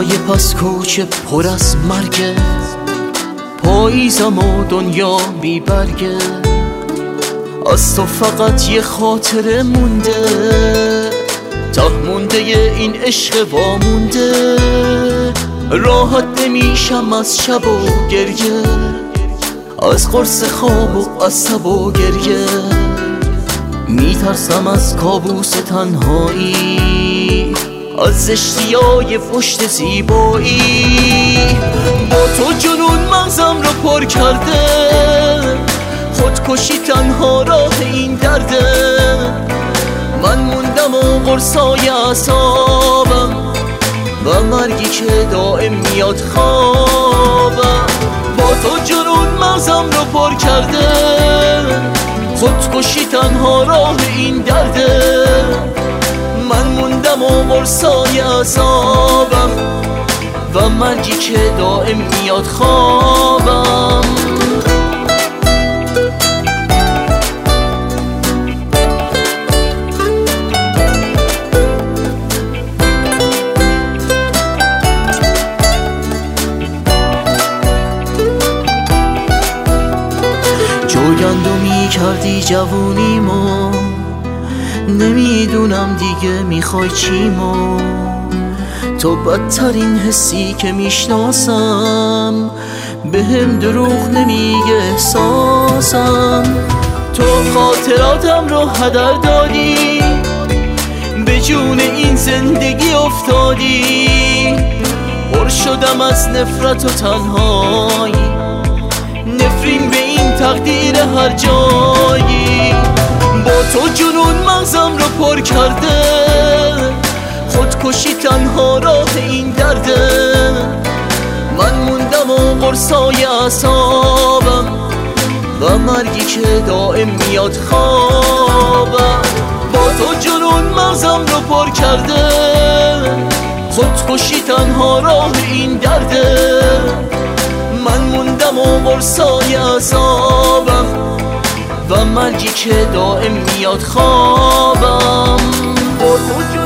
روزای پس کوچه پر از مرگه، پاییزم و دنیا بی برگه، از تو فقط یه خاطره مونده، ته مونده این عشق وامونده. راحت نمیشم از شب و گریه، از قرص خواب و از تب و گریه، میترسم از کابوس تنهایی، از زشتیای پشت زیبایی. با تو جنون مغزم رو پر کرده، خودکشی تنها راه این درده. من موندم و قرصای اعصابم و مرگی که دائم میاد خوابم. با تو جنون مغزم رو پر کرده، خودکشی تنها راه این درده. من موندم و قرصای اعصابم و مرگی که دائم میاد خوابم. جوگندمی کردی جوونیمو، نمیدونم دیگه میخوای چیمو. تو بدترین حسی که میشناسم، بهم دروغ نمیگه احساسم. تو خاطراتم رو هدر دادی، به جون این زندگی افتادی. پر شدم از نفرت و تنهایی، نفرین به این تقدیر هر جایی. با تو جنون مغزم رو پر کرده، خودکشی تنها راه این درده. من موندم و قرصای اعصابم و مرگی که دائم میاد خوابم. با تو جنون مغزم رو پر کرده، خودکشی تنها راه این درده. من موندم و قرصای اعصابم و مرگی که دائم میاد خوابم. با تو